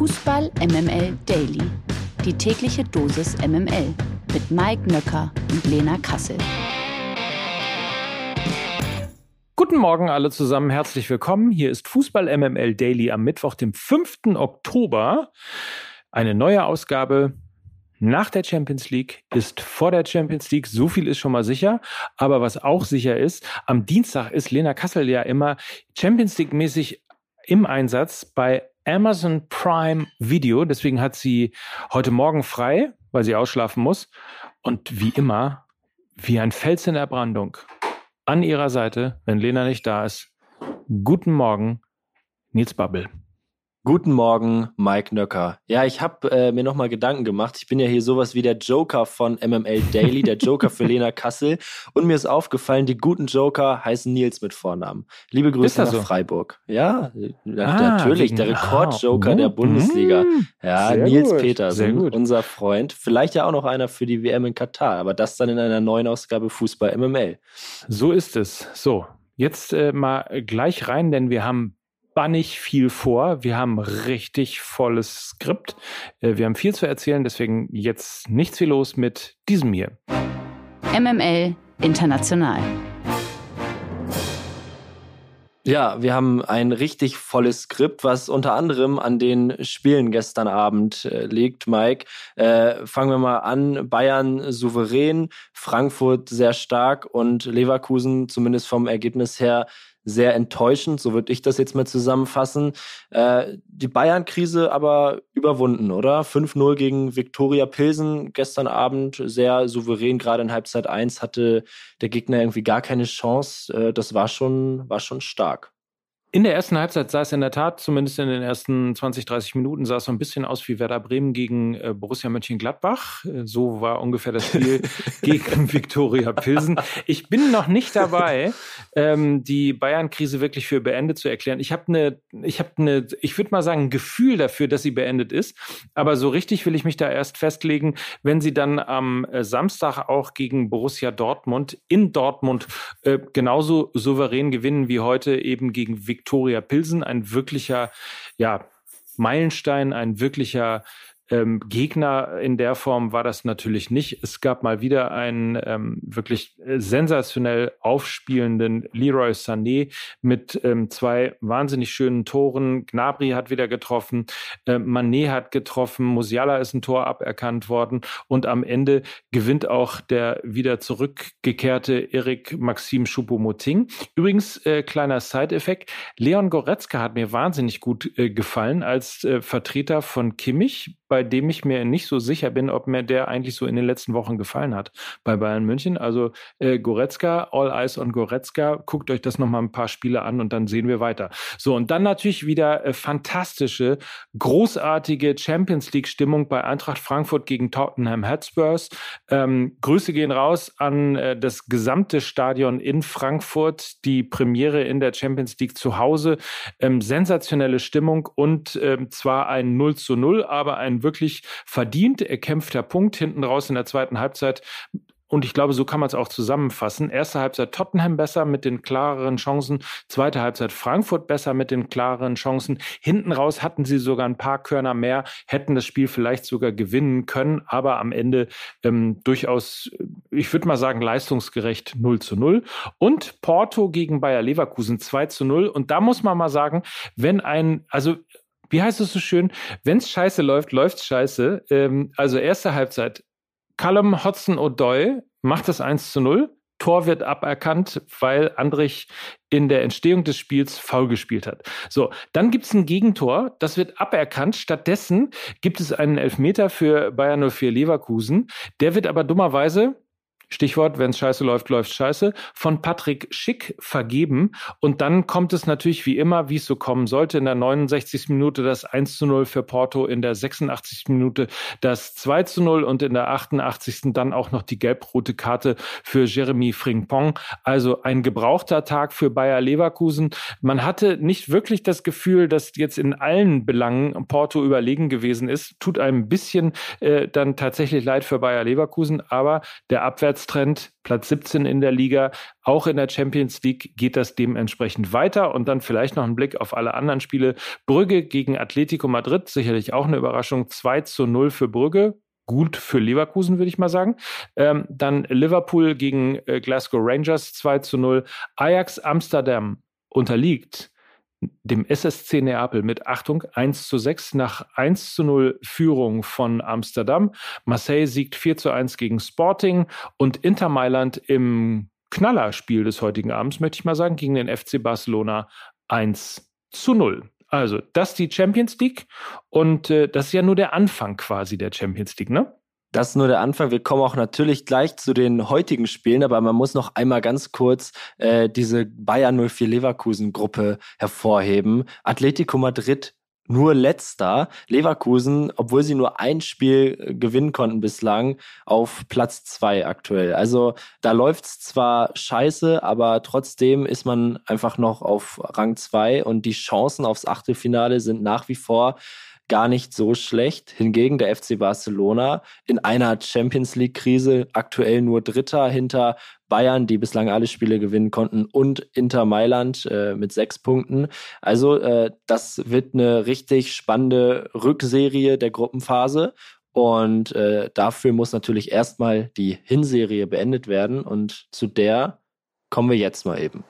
Fußball MML Daily. Die tägliche Dosis MML mit Mike Nöcker und Lena Kassel. Guten Morgen alle zusammen, herzlich willkommen. Hier ist Fußball MML Daily am Mittwoch, dem 5. Oktober. Eine neue Ausgabe nach der Champions League ist vor der Champions League. So viel ist schon mal sicher. Aber was auch sicher ist, am Dienstag ist Lena Kassel ja immer Champions League-mäßig im Einsatz bei Amazon Prime Video. Deswegen hat sie heute Morgen frei, weil sie ausschlafen muss. Und wie immer, wie ein Fels in der Brandung, an ihrer Seite, wenn Lena nicht da ist. Guten Morgen, Nils Babbel. Guten Morgen, Mike Nöcker. Ja, ich habe mir nochmal Gedanken gemacht. Ich bin ja hier sowas wie der Joker von MML Daily, der Joker für Lena Kassel. Und mir ist aufgefallen, die guten Joker heißen Nils mit Vornamen. Liebe Grüße nach Freiburg. Ja, natürlich, der Rekordjoker der Bundesliga. Ja, sehr Nils gut, Petersen, unser Freund. Vielleicht ja auch noch einer für die WM in Katar, aber das dann in einer neuen Ausgabe Fußball MML. So ist es. So, jetzt mal gleich rein, denn wir haben bannig viel vor. Wir haben richtig volles Skript. Wir haben viel zu erzählen, deswegen jetzt nichts viel los mit diesem hier. MML International. Ja, wir haben ein richtig volles Skript, was unter anderem an den Spielen gestern Abend liegt, Mike. Fangen wir mal an. Bayern souverän, Frankfurt sehr stark und Leverkusen zumindest vom Ergebnis her sehr enttäuschend, so würde ich das jetzt mal zusammenfassen. Die Bayern-Krise aber überwunden, oder? 5-0 gegen Viktoria Pilsen gestern Abend, sehr souverän, gerade in Halbzeit 1 hatte der Gegner irgendwie gar keine Chance. Das war schon stark. In der ersten Halbzeit sah es in der Tat, zumindest in den ersten 20, 30 Minuten, sah es so ein bisschen aus wie Werder Bremen gegen Borussia Mönchengladbach. So war ungefähr das Spiel gegen Viktoria Pilsen. Ich bin noch nicht dabei, die Bayern-Krise wirklich für beendet zu erklären. Ich würde mal sagen, ein Gefühl dafür, dass sie beendet ist. Aber so richtig will ich mich da erst festlegen, wenn sie dann am Samstag auch gegen Borussia Dortmund in Dortmund genauso souverän gewinnen wie heute eben gegen Viktoria Pilsen, ein wirklicher Meilenstein, ein wirklicher Gegner in der Form war das natürlich nicht. Es gab mal wieder einen wirklich sensationell aufspielenden Leroy Sané mit 2 wahnsinnig schönen Toren. Gnabry hat wieder getroffen, Mané hat getroffen, Musiala ist ein Tor aberkannt worden und am Ende gewinnt auch der wieder zurückgekehrte Eric Maxim Choupo-Moting. Übrigens, kleiner Side-Effekt, Leon Goretzka hat mir wahnsinnig gut gefallen als Vertreter von Kimmich, bei dem ich mir nicht so sicher bin, ob mir der eigentlich so in den letzten Wochen gefallen hat bei Bayern München. Also Goretzka, all eyes on Goretzka. Guckt euch das nochmal ein paar Spiele an und dann sehen wir weiter. So, und dann natürlich wieder fantastische, großartige Champions-League-Stimmung bei Eintracht Frankfurt gegen Tottenham Hotspurs. Grüße gehen raus an das gesamte Stadion in Frankfurt. Die Premiere in der Champions League zu Hause. Sensationelle Stimmung und zwar ein 0:0, aber ein wirklich verdient erkämpfter Punkt hinten raus in der zweiten Halbzeit. Und ich glaube, so kann man es auch zusammenfassen. Erste Halbzeit Tottenham besser mit den klareren Chancen. Zweite Halbzeit Frankfurt besser mit den klareren Chancen. Hinten raus hatten sie sogar ein paar Körner mehr, hätten das Spiel vielleicht sogar gewinnen können. Aber am Ende durchaus, ich würde mal sagen, leistungsgerecht 0:0. Und Porto gegen Bayer Leverkusen 2:0. Und da muss man mal sagen, wie heißt es so schön? Wenn es scheiße läuft, läuft's scheiße. Also erste Halbzeit. Callum Hudson-Odoi macht das 1:0. Tor wird aberkannt, weil Andrich in der Entstehung des Spiels faul gespielt hat. So, dann gibt es ein Gegentor, das wird aberkannt. Stattdessen gibt es einen Elfmeter für Bayer 04 Leverkusen. Der wird aber dummerweise, Stichwort, wenn es scheiße läuft, läuft scheiße, von Patrick Schick vergeben. Und dann kommt es natürlich wie immer, wie es so kommen sollte, in der 69. Minute das 1:0 für Porto, in der 86. Minute das 2:0 und in der 88. dann auch noch die gelb-rote Karte für Jeremy Frimpong. Also ein gebrauchter Tag für Bayer Leverkusen. Man hatte nicht wirklich das Gefühl, dass jetzt in allen Belangen Porto überlegen gewesen ist. Tut einem ein bisschen dann tatsächlich leid für Bayer Leverkusen, aber der Abwärtstrend Abwärtstrend, Platz 17 in der Liga. Auch in der Champions League geht das dementsprechend weiter. Und dann vielleicht noch ein Blick auf alle anderen Spiele. Brügge gegen Atletico Madrid, sicherlich auch eine Überraschung. 2-0 für Brügge. Gut für Leverkusen, würde ich mal sagen. Dann Liverpool gegen Glasgow Rangers 2-0. Ajax Amsterdam unterliegt dem SSC Neapel mit, Achtung, 1-6 nach 1-0 Führung von Amsterdam. Marseille siegt 4-1 gegen Sporting und Inter Mailand im Knallerspiel des heutigen Abends, möchte ich mal sagen, gegen den FC Barcelona 1-0. Also, das ist die Champions League und das ist ja nur der Anfang quasi der Champions League, ne? Das ist nur der Anfang. Wir kommen auch natürlich gleich zu den heutigen Spielen, aber man muss noch einmal ganz kurz diese Bayern 04 Leverkusen-Gruppe hervorheben. Atletico Madrid nur Letzter. Leverkusen, obwohl sie nur ein Spiel gewinnen konnten bislang, auf Platz 2 aktuell. Also da läuft's zwar scheiße, aber trotzdem ist man einfach noch auf Rang 2 und die Chancen aufs Achtelfinale sind nach wie vor gar nicht so schlecht. Hingegen der FC Barcelona in einer Champions-League-Krise aktuell nur Dritter hinter Bayern, die bislang alle Spiele gewinnen konnten, und Inter Mailand mit 6 Punkten. Also das wird eine richtig spannende Rückserie der Gruppenphase. Und dafür muss natürlich erstmal die Hinserie beendet werden. Und zu der kommen wir jetzt mal eben.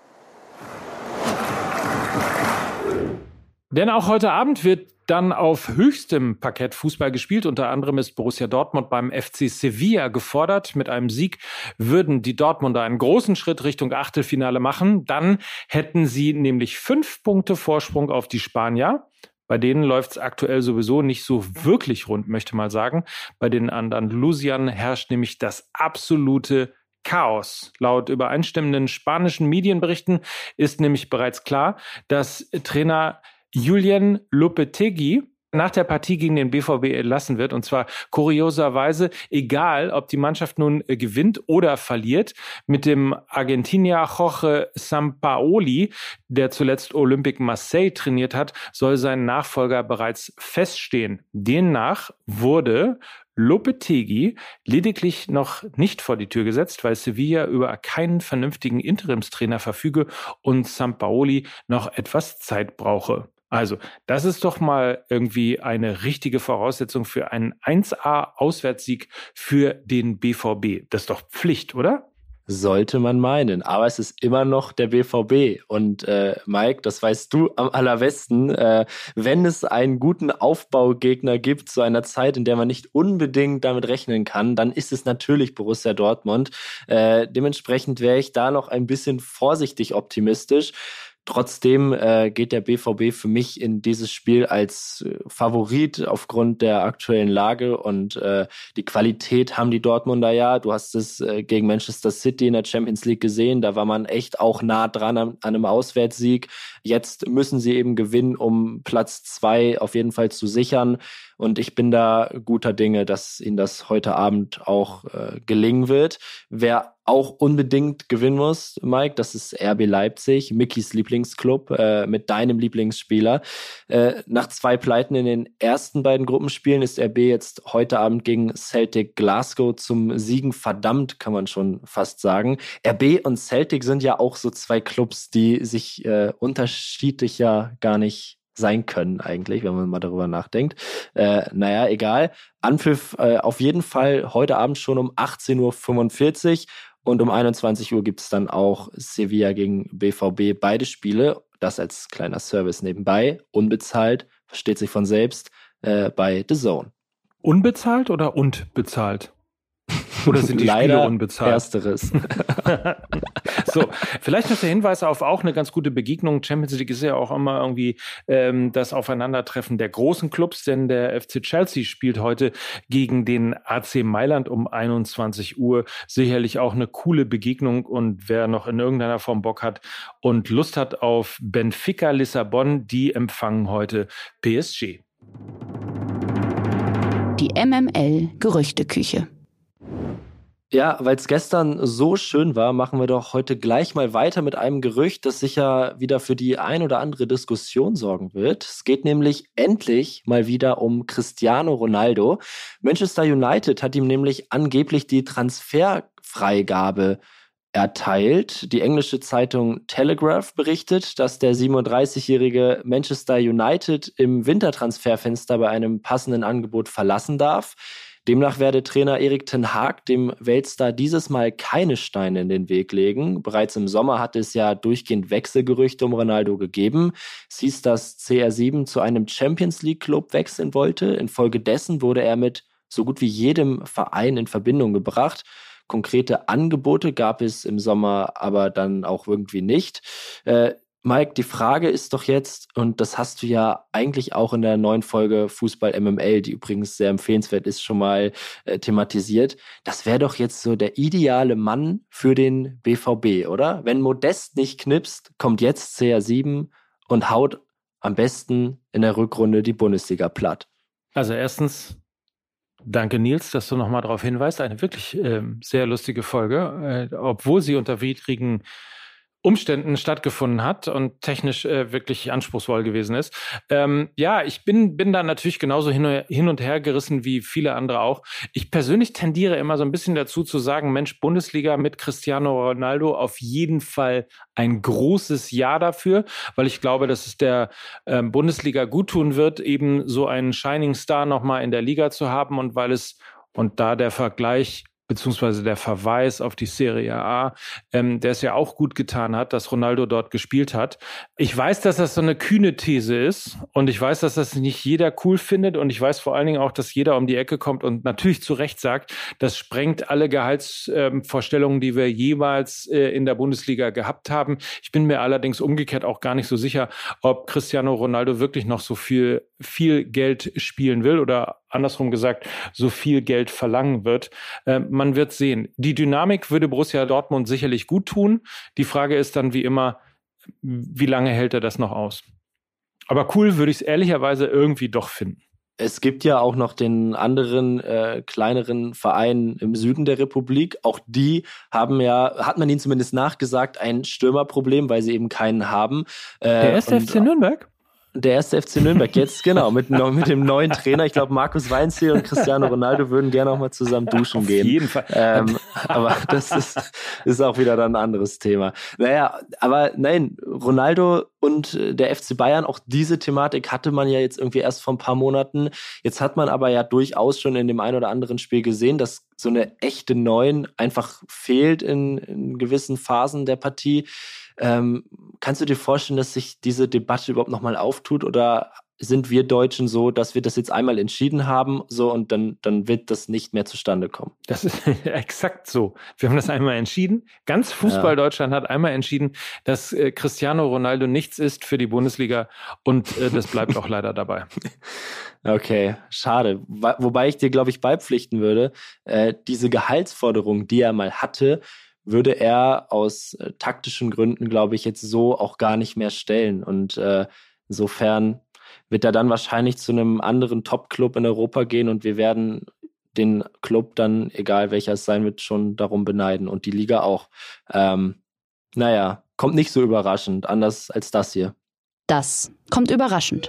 Denn auch heute Abend wird dann auf höchstem Parkett Fußball gespielt. Unter anderem ist Borussia Dortmund beim FC Sevilla gefordert. Mit einem Sieg würden die Dortmunder einen großen Schritt Richtung Achtelfinale machen. Dann hätten sie nämlich 5 Punkte Vorsprung auf die Spanier. Bei denen läuft es aktuell sowieso nicht so wirklich rund, möchte mal sagen. Bei den Andalusiern herrscht nämlich das absolute Chaos. Laut übereinstimmenden spanischen Medienberichten ist nämlich bereits klar, dass Trainer Julen Lopetegui nach der Partie gegen den BVB entlassen wird. Und zwar kurioserweise, egal ob die Mannschaft nun gewinnt oder verliert. Mit dem Argentinier Jorge Sampaoli, der zuletzt Olympique Marseille trainiert hat, soll sein Nachfolger bereits feststehen. Demnach wurde Lopetegui lediglich noch nicht vor die Tür gesetzt, weil Sevilla über keinen vernünftigen Interimstrainer verfüge und Sampaoli noch etwas Zeit brauche. Also, das ist doch mal irgendwie eine richtige Voraussetzung für einen 1A-Auswärtssieg für den BVB. Das ist doch Pflicht, oder? Sollte man meinen, aber es ist immer noch der BVB. Und Mike, das weißt du am allerbesten, wenn es einen guten Aufbaugegner gibt zu einer Zeit, in der man nicht unbedingt damit rechnen kann, dann ist es natürlich Borussia Dortmund. Dementsprechend wäre ich da noch ein bisschen vorsichtig optimistisch. Trotzdem geht der BVB für mich in dieses Spiel als Favorit aufgrund der aktuellen Lage und die Qualität haben die Dortmunder ja. Du hast es gegen Manchester City in der Champions League gesehen, da war man echt auch nah dran an einem Auswärtssieg. Jetzt müssen sie eben gewinnen, um Platz 2 auf jeden Fall zu sichern. Und ich bin da guter Dinge, dass ihnen das heute Abend auch gelingen wird. Wer auch unbedingt gewinnen muss, Mike, das ist RB Leipzig, Mickys Lieblingsclub, mit deinem Lieblingsspieler. Nach 2 Pleiten in den ersten beiden Gruppenspielen ist RB jetzt heute Abend gegen Celtic Glasgow zum Siegen verdammt, kann man schon fast sagen. RB und Celtic sind ja auch so 2 Clubs, die sich unterschiedlicher gar nicht sein können eigentlich, wenn man mal darüber nachdenkt. Naja, egal. Anpfiff auf jeden Fall heute Abend schon um 18:45 Uhr und um 21 Uhr gibt es dann auch Sevilla gegen BVB. Beide Spiele, das als kleiner Service nebenbei, unbezahlt, versteht sich von selbst, bei The Zone. Unbezahlt oder und bezahlt? Oder sind die Leider Spiele unbezahlt? Ersteres. So, vielleicht noch der Hinweis auf auch eine ganz gute Begegnung. Champions League ist ja auch immer irgendwie das Aufeinandertreffen der großen Clubs, denn der FC Chelsea spielt heute gegen den AC Mailand um 21 Uhr. Sicherlich auch eine coole Begegnung und wer noch in irgendeiner Form Bock hat und Lust hat auf Benfica Lissabon, die empfangen heute PSG. Die MML-Gerüchteküche. Ja, weil es gestern so schön war, machen wir doch heute gleich mal weiter mit einem Gerücht, das sicher wieder für die ein oder andere Diskussion sorgen wird. Es geht nämlich endlich mal wieder um Cristiano Ronaldo. Manchester United hat ihm nämlich angeblich die Transferfee Transferfreigabe erteilt. Die englische Zeitung Telegraph berichtet, dass der 37-jährige Manchester United im Wintertransferfenster bei einem passenden Angebot verlassen darf. Demnach werde Trainer Erik ten Hag dem Weltstar dieses Mal keine Steine in den Weg legen. Bereits im Sommer hatte es ja durchgehend Wechselgerüchte um Ronaldo gegeben. Es hieß, dass CR7 zu einem Champions-League-Club wechseln wollte. Infolgedessen wurde er mit so gut wie jedem Verein in Verbindung gebracht. Konkrete Angebote gab es im Sommer aber dann auch irgendwie nicht. Mike, die Frage ist doch jetzt, und das hast du ja eigentlich auch in der neuen Folge Fußball MML, die übrigens sehr empfehlenswert ist, schon mal thematisiert. Das wäre doch jetzt so der ideale Mann für den BVB, oder? Wenn Modest nicht knipst, kommt jetzt CR7 und haut am besten in der Rückrunde die Bundesliga platt. Also erstens, danke Nils, dass du nochmal darauf hinweist. Eine wirklich sehr lustige Folge, obwohl sie unter widrigen Umständen stattgefunden hat und technisch wirklich anspruchsvoll gewesen ist. Ich bin da natürlich genauso hin und her gerissen wie viele andere auch. Ich persönlich tendiere immer so ein bisschen dazu zu sagen, Mensch, Bundesliga mit Cristiano Ronaldo auf jeden Fall ein großes Ja dafür, weil ich glaube, dass es der Bundesliga guttun wird, eben so einen Shining Star nochmal in der Liga zu haben und und da der Vergleich beziehungsweise der Verweis auf die Serie A, der es ja auch gut getan hat, dass Ronaldo dort gespielt hat. Ich weiß, dass das so eine kühne These ist und ich weiß, dass das nicht jeder cool findet und ich weiß vor allen Dingen auch, dass jeder um die Ecke kommt und natürlich zu Recht sagt, das sprengt alle Gehaltsvorstellungen, die wir jemals in der Bundesliga gehabt haben. Ich bin mir allerdings umgekehrt auch gar nicht so sicher, ob Cristiano Ronaldo wirklich noch so viel Geld spielen will oder andersrum gesagt, so viel Geld verlangen wird. Man wird sehen. Die Dynamik würde Borussia Dortmund sicherlich gut tun. Die Frage ist dann wie immer, wie lange hält er das noch aus? Aber cool würde ich es ehrlicherweise irgendwie doch finden. Es gibt ja auch noch den anderen kleineren Verein im Süden der Republik. Auch die haben ja, hat man ihnen zumindest nachgesagt, ein Stürmerproblem, weil sie eben keinen haben. Der erste FC Nürnberg? Der erste FC Nürnberg jetzt, genau, mit dem neuen Trainer. Ich glaube, Markus Weinziel und Cristiano Ronaldo würden gerne auch mal zusammen duschen gehen. Auf jeden Fall. Aber das ist auch wieder dann ein anderes Thema. Naja, aber nein, Ronaldo und der FC Bayern, auch diese Thematik hatte man ja jetzt irgendwie erst vor ein paar Monaten. Jetzt hat man aber ja durchaus schon in dem ein oder anderen Spiel gesehen, dass so eine echte Neun einfach fehlt in gewissen Phasen der Partie. Kannst du dir vorstellen, dass sich diese Debatte überhaupt nochmal auftut oder sind wir Deutschen so, dass wir das jetzt einmal entschieden haben so und dann wird das nicht mehr zustande kommen? Das ist exakt so. Wir haben das einmal entschieden. Ganz Fußball-Deutschland hat einmal entschieden, dass Cristiano Ronaldo nichts ist für die Bundesliga und das bleibt auch leider dabei. Okay, schade. Wobei ich dir, glaube ich, beipflichten würde, diese Gehaltsforderung, die er mal hatte, würde er aus taktischen Gründen, glaube ich, jetzt so auch gar nicht mehr stellen. Und insofern wird er dann wahrscheinlich zu einem anderen Top-Club in Europa gehen und wir werden den Club dann, egal welcher es sein wird, schon darum beneiden und die Liga auch. Kommt nicht so überraschend, anders als das hier. Das kommt überraschend.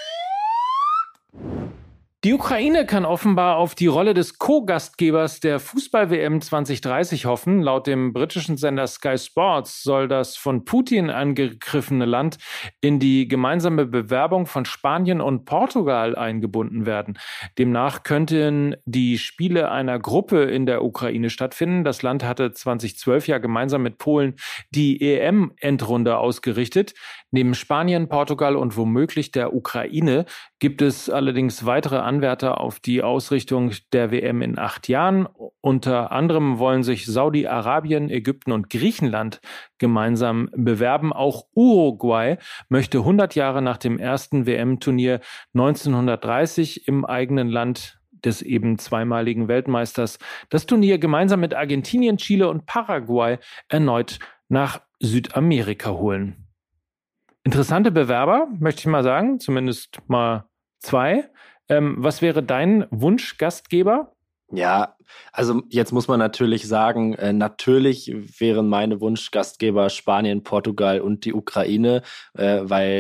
Die Ukraine kann offenbar auf die Rolle des Co-Gastgebers der Fußball-WM 2030 hoffen. Laut dem britischen Sender Sky Sports soll das von Putin angegriffene Land in die gemeinsame Bewerbung von Spanien und Portugal eingebunden werden. Demnach könnten die Spiele einer Gruppe in der Ukraine stattfinden. Das Land hatte 2012 ja gemeinsam mit Polen die EM-Endrunde ausgerichtet. Neben Spanien, Portugal und womöglich der Ukraine gibt es allerdings weitere Anwärter auf die Ausrichtung der WM in 8 Jahren. Unter anderem wollen sich Saudi-Arabien, Ägypten und Griechenland gemeinsam bewerben. Auch Uruguay möchte 100 Jahre nach dem ersten WM-Turnier 1930 im eigenen Land des eben zweimaligen Weltmeisters das Turnier gemeinsam mit Argentinien, Chile und Paraguay erneut nach Südamerika holen. Interessante Bewerber, möchte ich mal sagen, zumindest mal 2. Was wäre dein Wunschgastgeber? Ja, also jetzt muss man natürlich sagen, natürlich wären meine Wunschgastgeber Spanien, Portugal und die Ukraine, weil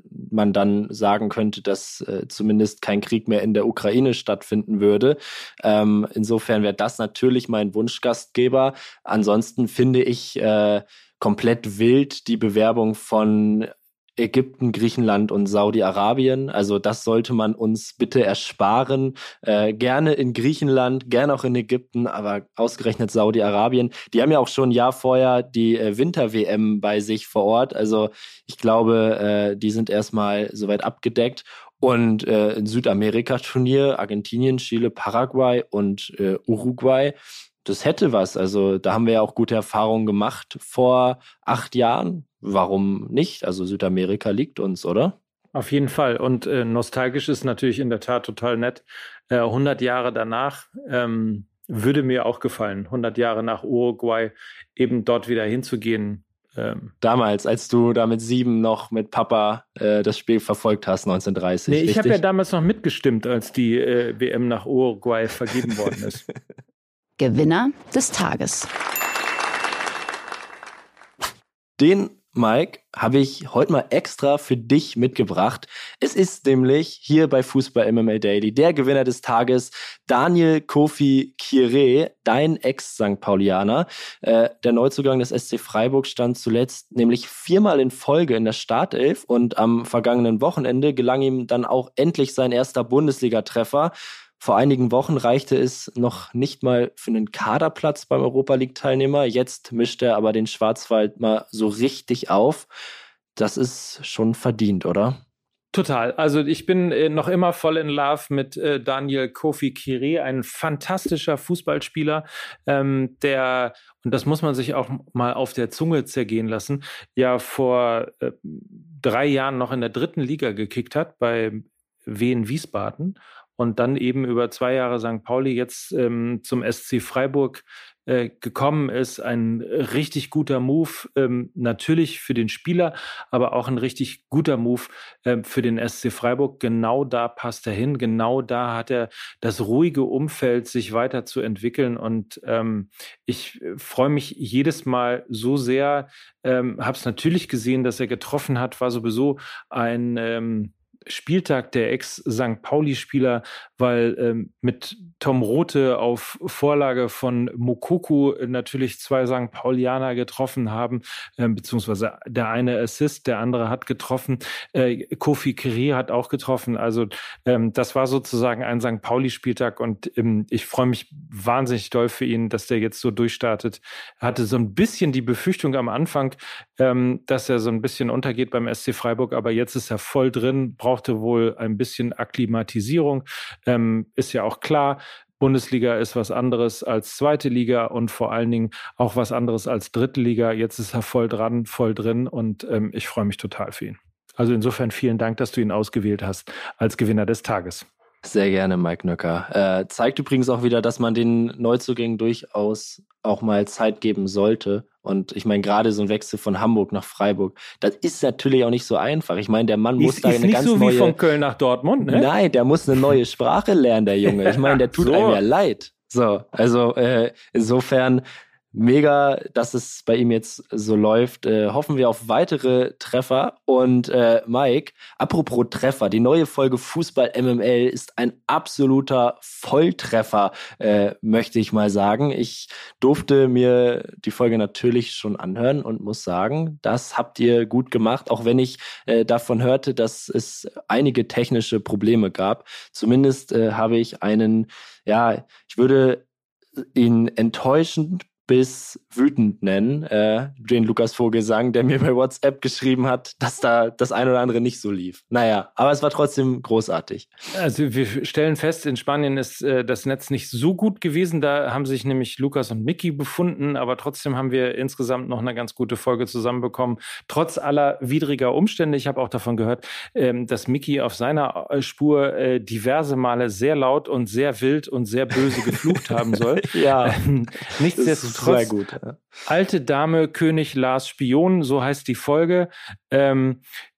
man dann sagen könnte, dass zumindest kein Krieg mehr in der Ukraine stattfinden würde. Insofern wäre das natürlich mein Wunschgastgeber. Ansonsten finde ich komplett wild die Bewerbung von Ägypten, Griechenland und Saudi-Arabien. Also das sollte man uns bitte ersparen. Gerne in Griechenland, gerne auch in Ägypten, aber ausgerechnet Saudi-Arabien. Die haben ja auch schon ein Jahr vorher die Winter-WM bei sich vor Ort. Also ich glaube, die sind erstmal soweit abgedeckt. Und ein Südamerika-Turnier, Argentinien, Chile, Paraguay und Uruguay, das hätte was. Also da haben wir ja auch gute Erfahrungen gemacht vor 8 Jahren. Warum nicht? Also Südamerika liegt uns, oder? Auf jeden Fall. Und nostalgisch ist natürlich in der Tat total nett. 100 Jahre danach würde mir auch gefallen, 100 Jahre nach Uruguay eben dort wieder hinzugehen. Damals, als du da mit 7 noch mit Papa das Spiel verfolgt hast, 1930. Nee, ich habe ja damals noch mitgestimmt, als die WM nach Uruguay vergeben worden ist. Gewinner des Tages. Den, Mike, habe ich heute mal extra für dich mitgebracht. Es ist nämlich hier bei Fußball MML Daily der Gewinner des Tages, Daniel Kofi Kyeré, dein Ex-St. Paulianer. Der Neuzugang des SC Freiburg stand zuletzt nämlich 4-mal in Folge in der Startelf und am vergangenen Wochenende gelang ihm dann auch endlich sein erster Bundesliga-Treffer. Vor einigen Wochen reichte es noch nicht mal für einen Kaderplatz beim Europa-League-Teilnehmer. Jetzt mischt er aber den Schwarzwald mal so richtig auf. Das ist schon verdient, oder? Total. Also ich bin noch immer voll in Love mit Daniel Kofi Kyeré, ein fantastischer Fußballspieler, der, und das muss man sich auch mal auf der Zunge zergehen lassen, ja vor 3 Jahren noch in der 3. Liga gekickt hat bei Wien Wiesbaden. Und dann eben über 2 Jahre St. Pauli jetzt zum SC Freiburg gekommen ist. Ein richtig guter Move, natürlich für den Spieler, aber auch ein richtig guter Move für den SC Freiburg. Genau da passt er hin, genau da hat er das ruhige Umfeld, sich weiterzuentwickeln. Und ich freue mich jedes Mal so sehr, habe es natürlich gesehen, dass er getroffen hat, war sowieso ein Spieltag der Ex-St. Pauli-Spieler, weil mit Tom Rothe auf Vorlage von Moukoko natürlich 2 St. Paulianer getroffen haben, beziehungsweise der eine Assist, der andere hat getroffen. Kofi Kyeré hat auch getroffen. Also das war sozusagen ein St. Pauli-Spieltag und ich freue mich wahnsinnig doll für ihn, dass der jetzt so durchstartet. Er hatte so ein bisschen die Befürchtung am Anfang, dass er so ein bisschen untergeht beim SC Freiburg, aber jetzt ist er voll drin, brauchte wohl ein bisschen Akklimatisierung. Ist ja auch klar, Bundesliga ist was anderes als 2. Liga und vor allen Dingen auch was anderes als 3. Liga. Jetzt ist er voll drin und ich freue mich total für ihn. Also insofern vielen Dank, dass du ihn ausgewählt hast als Gewinner des Tages. Sehr gerne, Mike Nöcker. Zeigt übrigens auch wieder, dass man den Neuzugängen durchaus auch mal Zeit geben sollte. Und ich meine, gerade so ein Wechsel von Hamburg nach Freiburg, das ist natürlich auch nicht so einfach. Ich meine, der Mann muss da eine ganz neue... Ist nicht so wie von Köln nach Dortmund, ne? Nein, der muss eine neue Sprache lernen, der Junge. Ich meine, der tut einem ja leid. So, also insofern... Mega, dass es bei ihm jetzt so läuft. Hoffen wir auf weitere Treffer. Und Mike, apropos Treffer, die neue Folge Fußball MML ist ein absoluter Volltreffer, möchte ich mal sagen. Ich durfte mir die Folge natürlich schon anhören und muss sagen, das habt ihr gut gemacht, auch wenn ich davon hörte, dass es einige technische Probleme gab. Zumindest habe ich einen, ja, ich würde ihn enttäuschend bis wütend nennen, den Lukas Vogelsang, der mir bei WhatsApp geschrieben hat, dass da das ein oder andere nicht so lief. Naja, aber es war trotzdem großartig. Also wir stellen fest, in Spanien ist das Netz nicht so gut gewesen. Da haben sich nämlich Lukas und Micky befunden, aber trotzdem haben wir insgesamt noch eine ganz gute Folge zusammenbekommen. Trotz aller widriger Umstände. Ich habe auch davon gehört, dass Micky auf seiner Spur diverse Male sehr laut und sehr wild und sehr böse geflucht haben soll. Ja, nichtsdestotrotz, sehr gut. Ja. Alte Dame, König, Lars Spion, so heißt die Folge.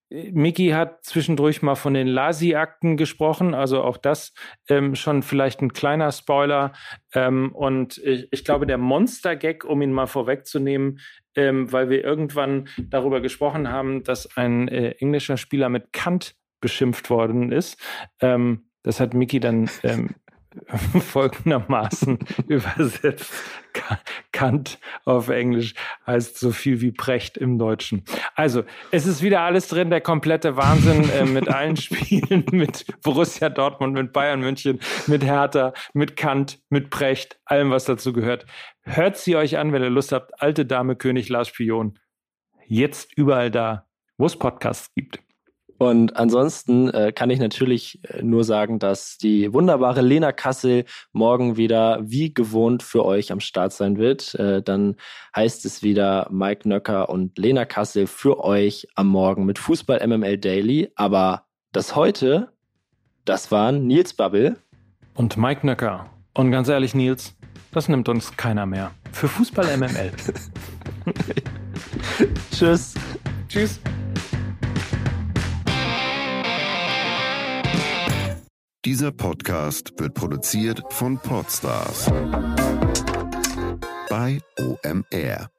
Micky hat zwischendurch mal von den Lasi-Akten gesprochen, also auch das schon vielleicht ein kleiner Spoiler. Und ich glaube, der Monster-Gag, um ihn mal vorwegzunehmen, weil wir irgendwann darüber gesprochen haben, dass ein englischer Spieler mit Kant beschimpft worden ist. Das hat Micky dann folgendermaßen übersetzt. Kant auf Englisch heißt so viel wie Precht im Deutschen. Also, es ist wieder alles drin, der komplette Wahnsinn mit allen Spielen, mit Borussia Dortmund, mit Bayern München, mit Hertha, mit Kant, mit Precht, allem, was dazu gehört. Hört sie euch an, wenn ihr Lust habt. Alte Dame, König, Lars Spion. Jetzt überall da, wo es Podcasts gibt. Und ansonsten kann ich natürlich nur sagen, dass die wunderbare Lena Kassel morgen wieder wie gewohnt für euch am Start sein wird. Dann heißt es wieder Mike Nöcker und Lena Kassel für euch am Morgen mit Fußball MML Daily. Aber das heute, das waren Nils Babbel und Mike Nöcker. Und ganz ehrlich, Nils, das nimmt uns keiner mehr. Für Fußball MML. Tschüss. Tschüss. Dieser Podcast wird produziert von Podstars bei OMR.